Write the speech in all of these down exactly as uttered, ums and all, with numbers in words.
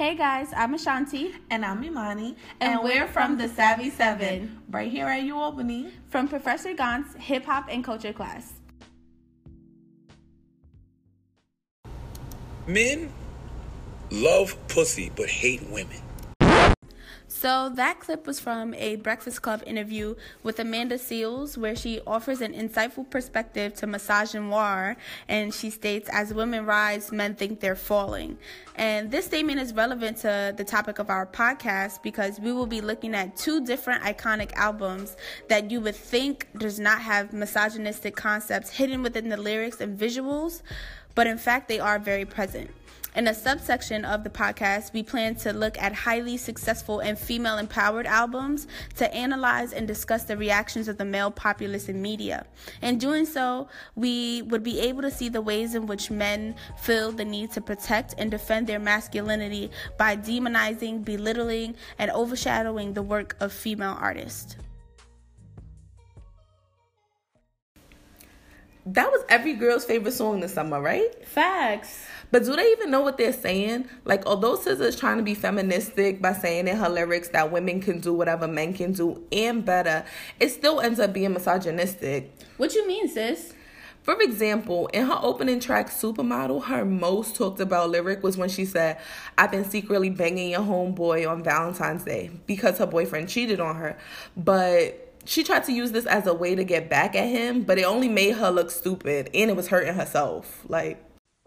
Hey guys, I'm Ashanti. And I'm Imani. And, and we're, we're from the Savvy Seven. Right here at U Albany. From Professor Gaunt's Hip Hop and Culture class. Men love pussy but hate women. So that clip was from a Breakfast Club interview with Amanda Seales, where she offers an insightful perspective to misogynoir, and she states, as women rise, men think they're falling. And this statement is relevant to the topic of our podcast because we will be looking at two different iconic albums that you would think does not have misogynistic concepts hidden within the lyrics and visuals, but in fact they are very present. In a subsection of the podcast, we plan to look at highly successful and female-empowered albums to analyze and discuss the reactions of the male populace in media. In doing so, we would be able to see the ways in which men feel the need to protect and defend their masculinity by demonizing, belittling, and overshadowing the work of female artists. That was every girl's favorite song this summer, right? Facts. But do they even know what they're saying? Like, although S Z A is trying to be feministic by saying in her lyrics that women can do whatever men can do and better, it still ends up being misogynistic. What you mean, sis? For example, in her opening track, Supermodel, her most talked about lyric was when she said, I've been secretly banging your homeboy on Valentine's Day because her boyfriend cheated on her. But she tried to use this as a way to get back at him, but it only made her look stupid, and it was hurting herself. Like,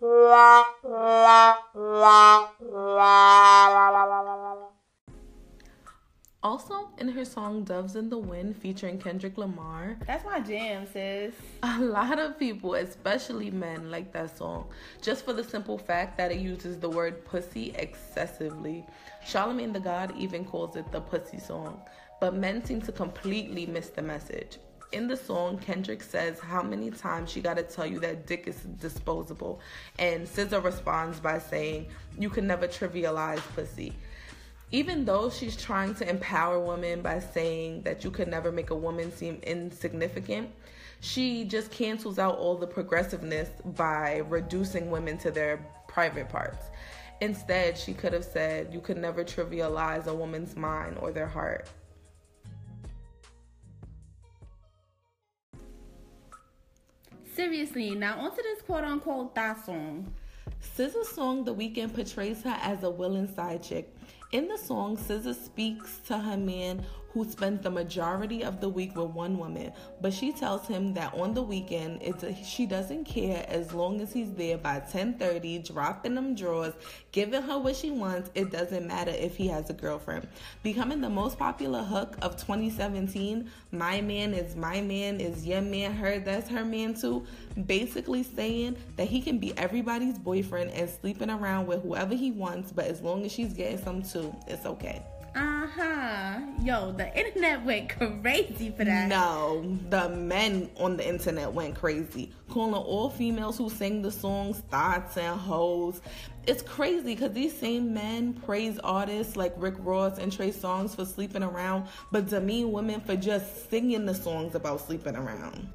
also, in her song Doves in the Wind featuring Kendrick Lamar, that's my jam, sis. A lot of people, especially men, like that song just for the simple fact that it uses the word pussy excessively. Charlamagne the God even calls it the pussy song, but men seem to completely miss the message. In the song, Kendrick says how many times she gotta tell you that dick is disposable, and S Z A responds by saying you can never trivialize pussy. Even though she's trying to empower women by saying that you could never make a woman seem insignificant, she just cancels out all the progressiveness by reducing women to their private parts. Instead, she could have said you could never trivialize a woman's mind or their heart. Seriously, now onto this quote-unquote thought song. S Z A's song, The Weeknd, portrays her as a willing side chick. In the song, S Z A speaks to her man who spends the majority of the week with one woman, but she tells him that on the weekend, it's a, she doesn't care as long as he's there by ten thirty, dropping them drawers, giving her what she wants. It doesn't matter if he has a girlfriend. Becoming the most popular hook of twenty seventeen, My Man is My Man is Your Man, Her, That's Her Man Too, basically saying that he can be everybody's boyfriend and sleeping around with whoever he wants, but as long as she's getting some too, it's okay. Uh-huh. Yo, the internet went crazy for that. No, the men on the internet went crazy, calling all females who sing the songs thoughts and hoes. It's crazy because these same men praise artists like Rick Ross and Trey Songz for sleeping around, but demean women for just singing the songs about sleeping around.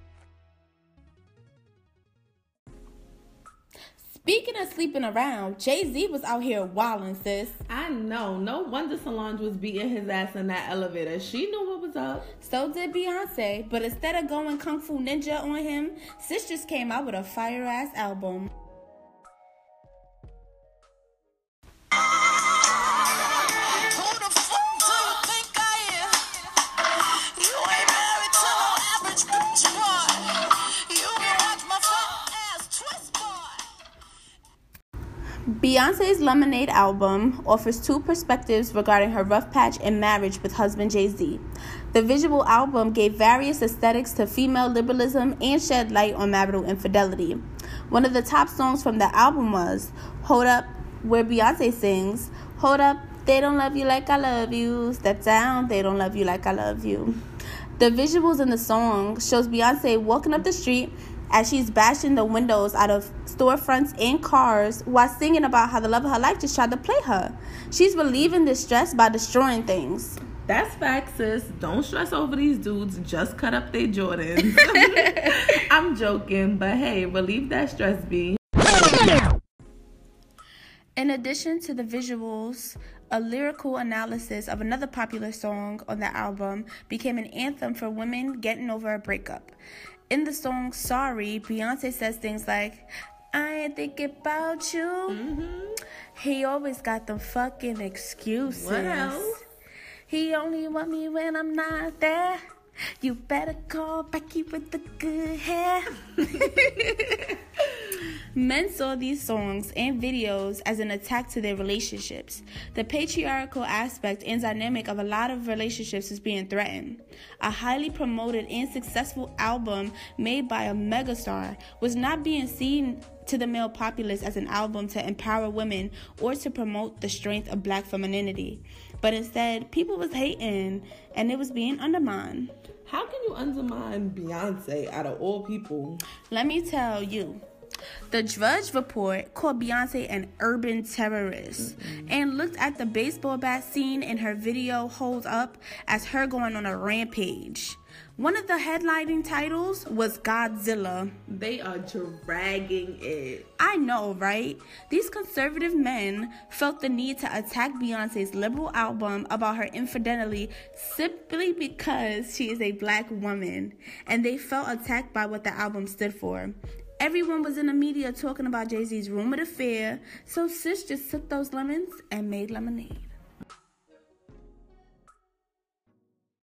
Speaking of sleeping around, Jay-Z was out here wilding, sis. I know. No wonder Solange was beating his ass in that elevator. She knew what was up. So did Beyonce. But instead of going Kung Fu Ninja on him, sis just came out with a fire-ass album. Beyonce's Lemonade album offers two perspectives regarding her rough patch and marriage with husband Jay-Z. The visual album gave various aesthetics to female liberalism and shed light on marital infidelity. One of the top songs from the album was Hold Up, where Beyonce sings, Hold up, they don't love you like I love you. Step down, they don't love you like I love you. The visuals in the song shows Beyonce walking up the street as she's bashing the windows out of storefronts and cars while singing about how the love of her life just tried to play her. She's relieving this stress by destroying things. That's facts, sis. Don't stress over these dudes. Just cut up their Jordans. I'm joking, but hey, relieve that stress, B. In addition to the visuals, a lyrical analysis of another popular song on the album became an anthem for women getting over a breakup. In the song Sorry, Beyonce says things like, I ain't thinking about you. Mm-hmm. He always got them fucking excuses. What else? He only want me when I'm not there. You better call Becky with the good hair. Men saw these songs and videos as an attack to their relationships. The patriarchal aspect and dynamic of a lot of relationships is being threatened. A highly promoted and successful album made by a megastar was not being seen to the male populace as an album to empower women or to promote the strength of black femininity. But instead, people was hating and it was being undermined. How can you undermine Beyonce out of all people? Let me tell you. The Drudge Report called Beyonce an urban terrorist mm-hmm. and looked at the baseball bat scene in her video Hold Up as her going on a rampage. One of the headlining titles was Godzilla. They are dragging it. I know, right? These conservative men felt the need to attack Beyonce's liberal album about her infidelity simply because she is a black woman, and they felt attacked by what the album stood for. Everyone was in the media talking about Jay-Z's rumored affair, so sis just took those lemons and made lemonade.